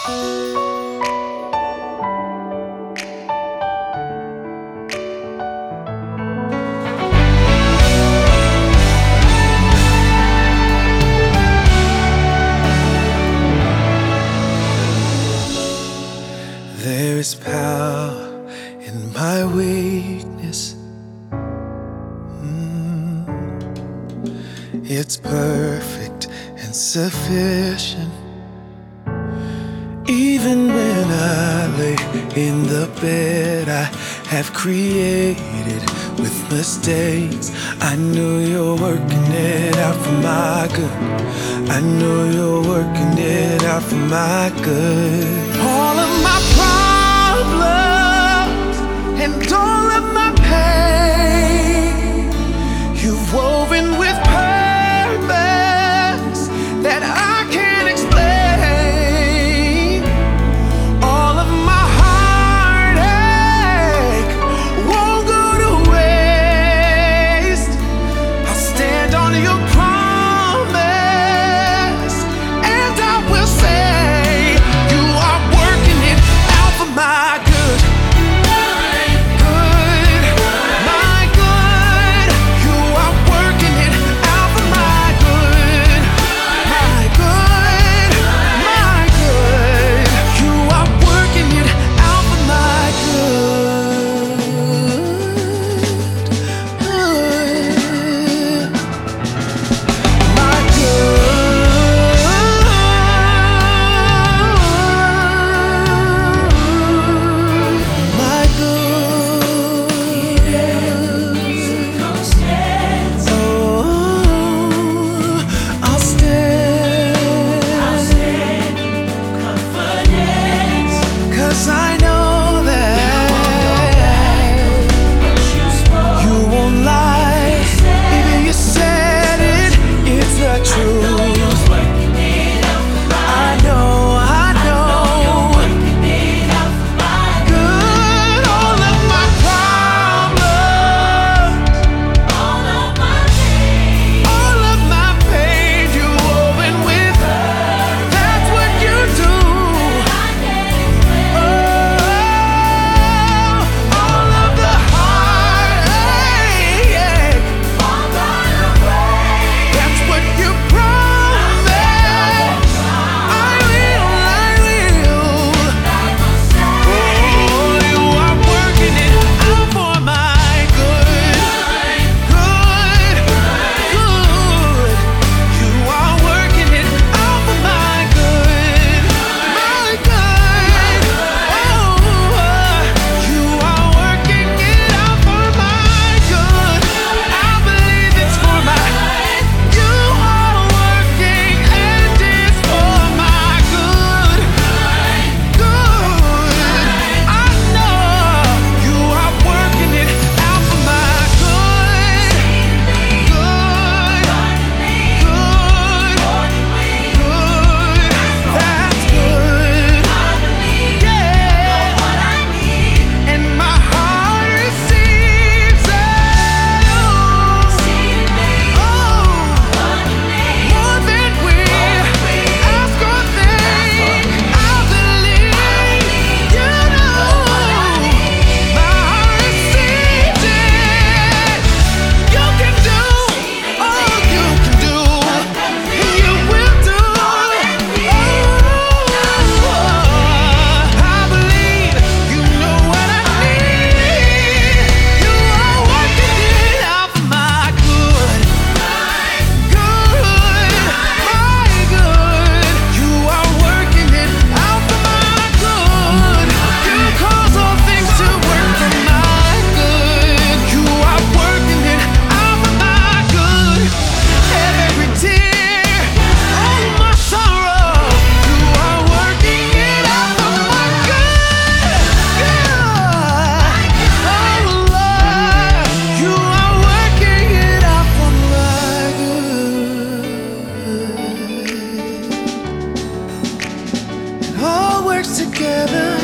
There is power in my weakness. It's perfect and sufficient. Even when I lay in the bed I have created with mistakes, I know you're working it out for my good. I know you're working it out for my good. All of my problems and all of my pain, you've woven with purpose that I can't explain. All of my heartache won't go to waste. I'll stand on your promise and I will say you are working it out for my good. Together